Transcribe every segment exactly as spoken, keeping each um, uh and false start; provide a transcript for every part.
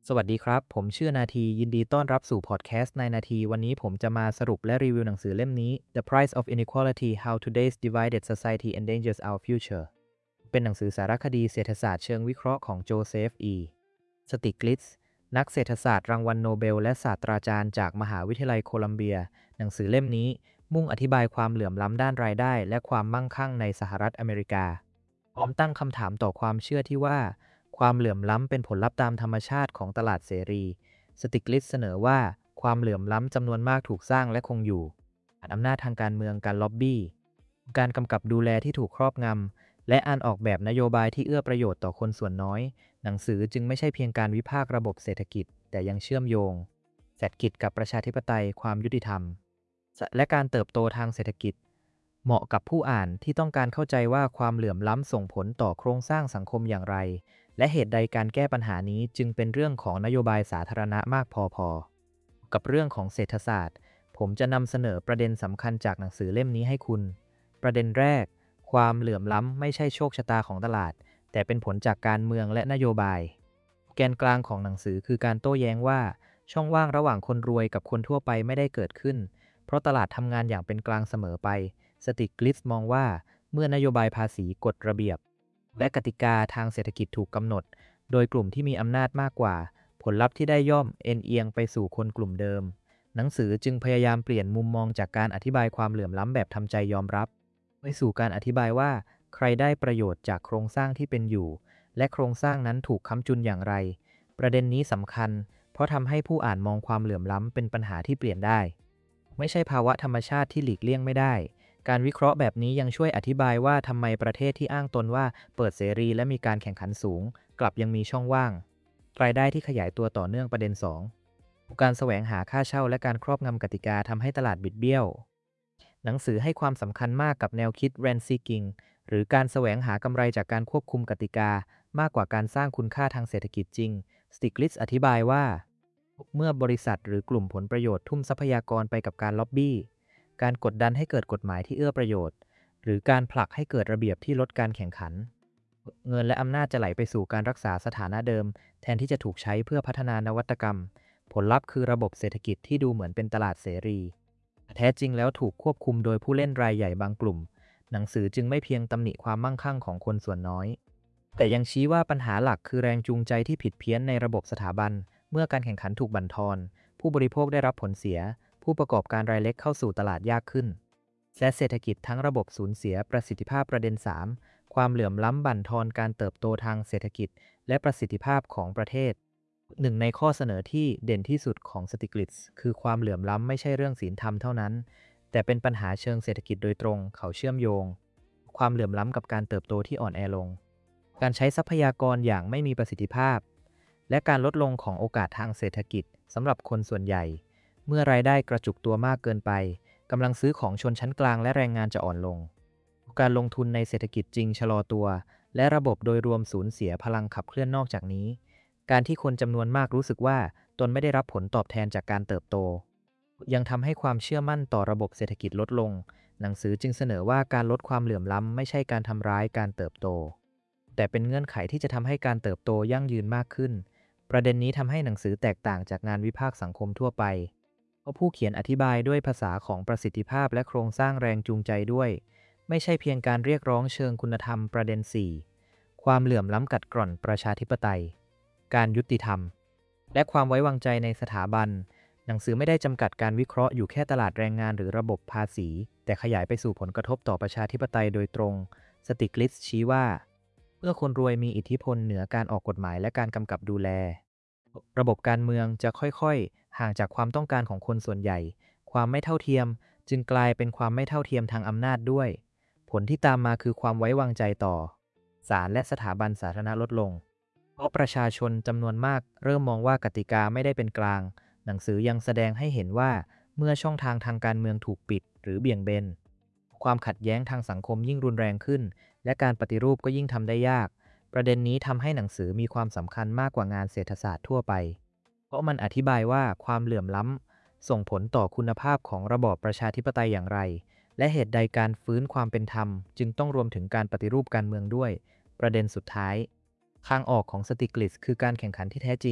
สวัสดีครับ ผมชื่อนาทียินดีต้อนรับสู่พอดแคสต์ในนาทีวันนี้ผมจะมาสรุปและรีวิวหนังสือเล่มนี้ The Price of Inequality: How Today's Divided Society Endangers Our Future เป็นหนังสือสารคดีเศรษฐศาสตร์เชิงวิเคราะห์ของโจเซฟ อี สติกลิตซ์นักเศรษฐศาสตร์รางวัลโนเบลและศาสตราจารย์จากมหาวิทยาลัยโคลัมเบียหนังสือเล่มนี้มุ่งอธิบายความเหลื่อมล้ำด้านรายได้และความมั่งคั่งในสหรัฐอเมริกาพร้อมตั้งคำถามต่อความเชื่อที่ว่าความเหลื่อมล้ำเป็นผลลัพธ์ตามธรรมชาติของตลาดเสรีสติกลิตเสนอว่าความเหลื่อมล้ำจำนวนมากถูกสร้างและคงอยู่ผ่านอำนาจทางการเมืองการล็อบบี้การกำกับดูแลที่ถูกครอบงำและการออกแบบนโยบายที่เอื้อประโยชน์ต่อคนส่วนน้อยหนังสือจึงไม่ใช่เพียงการวิพากษ์ระบบเศรษฐกิจแต่ยังเชื่อมโยงเศรษฐกิจกับประชาธิปไตยความยุติธรรมและการเติบโตทางเศรษฐกิจเหมาะกับผู้อ่านที่ต้องการเข้าใจว่าความเหลื่อมล้ำส่งผลต่อโครงสร้างสังคมอย่างไรและเหตุใดการแก้ปัญหานี้จึงเป็นเรื่องของนโยบายสาธารณะมากพอๆกับเรื่องของเศรษฐศาสตร์ผมจะนำเสนอประเด็นสำคัญจากหนังสือเล่มนี้ให้คุณประเด็นแรกความเหลื่อมล้ำไม่ใช่โชคชะตาของตลาดแต่เป็นผลจากการเมืองและนโยบายแกนกลางของหนังสือคือการโต้แย้งว่าช่องว่างระหว่างคนรวยกับคนทั่วไปไม่ได้เกิดขึ้นเพราะตลาดทำงานอย่างเป็นกลางเสมอไปสติกลิตซ์มองว่าเมื่อนโยบายภาษีกฎระเบียบและกติกาทางเศรษฐกิจถูกกำหนดโดยกลุ่มที่มีอำนาจมากกว่าผลลัพธ์ที่ได้ย่อมเอ็นเอียงไปสู่คนกลุ่มเดิมหนังสือจึงพยายามเปลี่ยนมุมมองจากการอธิบายความเหลื่อมล้ำแบบทำใจยอมรับไปสู่การอธิบายว่าใครได้ประโยชน์จากโครงสร้างที่เป็นอยู่และโครงสร้างนั้นถูกค้ำจุนอย่างไรประเด็นนี้สำคัญเพราะทำให้ผู้อ่านมองความเหลื่อมล้ำเป็นปัญหาที่เปลี่ยนได้ไม่ใช่ภาวะธรรมชาติที่หลีกเลี่ยงไม่ได้การวิเคราะห์แบบนี้ยังช่วยอธิบายว่าทำไมประเทศที่อ้างตนว่าเปิดเสรีและมีการแข่งขันสูงกลับยังมีช่องว่างรายได้ที่ขยายตัวต่อเนื่องประเด็นสองการแสวงหาค่าเช่าและการครอบงำกติกาทำให้ตลาดบิดเบี้ยวหนังสือให้ความสำคัญมากกับแนวคิด rent seeking หรือการแสวงหากำไรจากการควบคุมกติกามากกว่าการสร้างคุณค่าทางเศรษฐกิจจริงสติกลิตซ์อธิบายว่าเมื่อบริษัทหรือกลุ่มผลประโยชน์ทุ่มทรัพยากรไปกับการล็อบบี้การกดดันให้เกิดกฎหมายที่เอื้อประโยชน์หรือการผลักให้เกิดระเบียบที่ลดการแข่งขันเงินและอำนาจจะไหลไปสู่การรักษาสถานะเดิมแทนที่จะถูกใช้เพื่อพัฒนานวัตกรรมผลลัพธ์คือระบบเศรษฐกิจที่ดูเหมือนเป็นตลาดเสรีแท้จริงแล้วถูกควบคุมโดยผู้เล่นรายใหญ่บางกลุ่มหนังสือจึงไม่เพียงตำหนิความมั่งคั่งของคนส่วนน้อยแต่ยังชี้ว่าปัญหาหลักคือแรงจูงใจที่ผิดเพี้ยนในระบบสถาบันเมื่อการแข่งขันถูกบั่นทอนผู้บริโภคได้รับผลเสียผู้ประกอบการรายเล็กเข้าสู่ตลาดยากขึ้นและเศรษฐกิจทั้งระบบสูญเสียประสิทธิภาพประเด็น สาม ความเหลื่อมล้ำบั่นทอนการเติบโตทางเศรษฐกิจและประสิทธิภาพของประเทศหนึ่งในข้อเสนอที่เด่นที่สุดของสติกลิตซ์คือความเหลื่อมล้ำไม่ใช่เรื่องศีลธรรมเท่านั้นแต่เป็นปัญหาเชิงเศรษฐกิจโดยตรงเขาเชื่อมโยงความเหลื่อมล้ำกับการเติบโตที่อ่อนแอลงการใช้ทรัพยากรอย่างไม่มีประสิทธิภาพและการลดลงของโอกาสทางเศรษฐกิจสำหรับคนส่วนใหญ่เมื่อรายได้กระจุกตัวมากเกินไปกำลังซื้อของชนชั้นกลางและแรงงานจะอ่อนลงการลงทุนในเศรษฐกิจจริงชะลอตัวและระบบโดยรวมสูญเสียพลังขับเคลื่อนนอกจากนี้การที่คนจำนวนมากรู้สึกว่าตนไม่ได้รับผลตอบแทนจากการเติบโตยังทำให้ความเชื่อมั่นต่อระบบเศรษฐกิจลดลงหนังสือจึงเสนอว่าการลดความเหลื่อมล้ำไม่ใช่การทำร้ายการเติบโตแต่เป็นเงื่อนไขที่จะทำให้การเติบโตยั่งยืนมากขึ้นประเด็นนี้ทำให้หนังสือแตกต่างจากงานวิพากษ์สังคมทั่วไปเพราะผู้เขียนอธิบายด้วยภาษาของประสิทธิภาพและโครงสร้างแรงจูงใจด้วยไม่ใช่เพียงการเรียกร้องเชิงคุณธรรมประเด็น สี่ ความเหลื่อมล้ำกัดกร่อนประชาธิปไตยการยุติธรรมและความไว้วางใจในสถาบันหนังสือไม่ได้จำกัดการวิเคราะห์อยู่แค่ตลาดแรงงานหรือระบบภาษีแต่ขยายไปสู่ผลกระทบต่อประชาธิปไตยโดยตรงสติกลิตซ์ชี้ว่าเมื่อคนรวยมีอิทธิพลเหนือการออกกฎหมายและการกำกับดูแลระบบการเมืองจะค่อยๆห่างจากความต้องการของคนส่วนใหญ่ความไม่เท่าเทียมจึงกลายเป็นความไม่เท่าเทียมทางอำนาจด้วยผลที่ตามมาคือความไว้วางใจต่อศาลและสถาบันสาธารณะลดลงเพราะประชาชนจำนวนมากเริ่มมองว่ากติกาไม่ได้เป็นกลางหนังสือยังแสดงให้เห็นว่าเมื่อช่องทางทางการเมืองถูกปิดหรือเบี่ยงเบนความขัดแย้งทางสังคมยิ่งรุนแรงขึ้นและการปฏิรูปก็ยิ่งทำได้ยากประเด็นนี้ทำให้หนังสือมีความสำคัญมากกว่างานเศรษฐศาสตร์ทั่วไปเพราะมันอธิบายว่าความเหลื่อมล้ำส่งผลต่อคุณภาพของระบอบประชาธิปไตยอย่างไรและเหตุใดการฟื้นความเป็นธรรมจึงต้องรวมถึงการปฏิรูปการเมืองด้วยประเด็นสุดท้ายทางออกของสติกลิตซ์คือการแข่งขันที่แท้จริง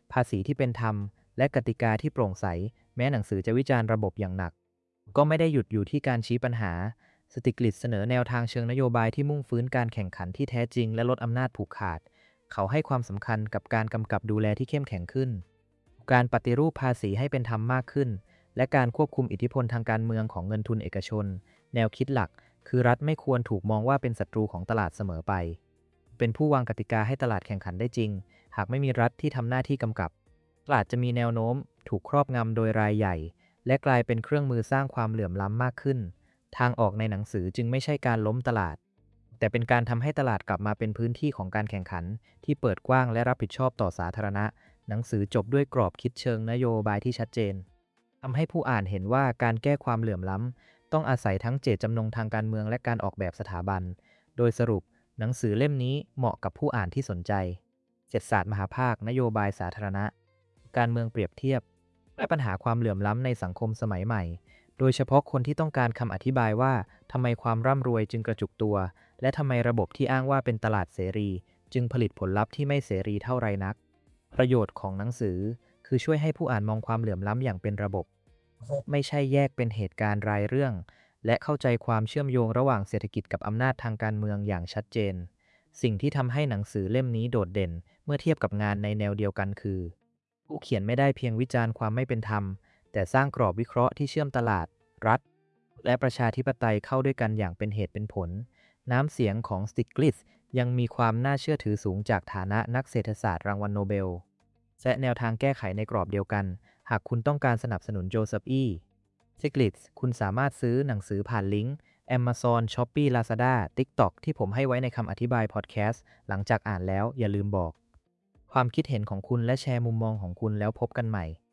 ภาษีที่เป็นธรรมและกติกาที่โปร่งใสแม้หนังสือจะวิจารณ์ระบบอย่างหนักก็ไม่ได้หยุดอยู่ที่การชี้ปัญหาสติกลิตเสนอแนวทางเชิงนโยบายที่มุ่งฟื้นการแข่งขันที่แท้จริงและลดอำนาจผูกขาดเขาให้ความสำคัญกับการกำกับดูแลที่เข้มแข็งขึ้นการปฏิรูปภาษีให้เป็นธรรมมากขึ้นและการควบคุมอิทธิพลทางการเมืองของเงินทุนเอกชนแนวคิดหลักคือรัฐไม่ควรถูกมองว่าเป็นศัตรูของตลาดเสมอไปเป็นผู้วางกติกาให้ตลาดแข่งขันได้จริงหากไม่มีรัฐที่ทำหน้าที่กำกับตลาดจะมีแนวโน้มถูกครอบงำโดยรายใหญ่และกลายเป็นเครื่องมือสร้างความเหลื่อมล้ำมากขึ้นทางออกในหนังสือจึงไม่ใช่การล้มตลาดแต่เป็นการทำให้ตลาดกลับมาเป็นพื้นที่ของการแข่งขันที่เปิดกว้างและรับผิดชอบต่อสาธารณะหนังสือจบด้วยกรอบคิดเชิงนโยบายที่ชัดเจนทำให้ผู้อ่านเห็นว่าการแก้ความเหลื่อมล้ำต้องอาศัยทั้งเจตจำนงทางการเมืองและการออกแบบสถาบันโดยสรุปหนังสือเล่มนี้เหมาะกับผู้อ่านที่สนใจเศรษฐศาสตร์มหาภาคนโยบายสาธารณะการเมืองเปรียบเทียบและปัญหาความเหลื่อมล้ำในสังคมสมัยใหม่โดยเฉพาะคนที่ต้องการคำอธิบายว่าทำไมความร่ำรวยจึงกระจุกตัวและทำไมระบบที่อ้างว่าเป็นตลาดเสรีจึงผลิตผลลัพธ์ที่ไม่เสรีเท่าไรนักประโยชน์ของหนังสือคือช่วยให้ผู้อ่านมองความเหลื่อมล้ำอย่างเป็นระบบไม่ใช่แยกเป็นเหตุการณ์รายเรื่องและเข้าใจความเชื่อมโยงระหว่างเศรษฐกิจกับอำนาจทางการเมืองอย่างชัดเจนสิ่งที่ทำให้หนังสือเล่มนี้โดดเด่นเมื่อเทียบกับงานในแนวเดียวกันคือผู้เขียนไม่ได้เพียงวิจารณ์ความไม่เป็นธรรมแต่สร้างกรอบวิเคราะห์ที่เชื่อมตลาดรัฐและประชาธิปไตยเข้าด้วยกันอย่างเป็นเหตุเป็นผลน้ำเสียงของสติกลิตยังมีความน่าเชื่อถือสูงจากฐานะนักเศรษฐศาสตร์รางวัลโนเบลและแนวทางแก้ไขในกรอบเดียวกันหากคุณต้องการสนับสนุนโจเซฟอีสติกลิตคุณสามารถซื้อหนังสือผ่านลิงก์ Amazon Shopee Lazada TikTok ที่ผมให้ไว้ในคำอธิบายพอดแคสต์หลังจากอ่านแล้วอย่าลืมบอกความคิดเห็นของคุณและแชร์มุมมองของคุณแล้วพบกันใหม่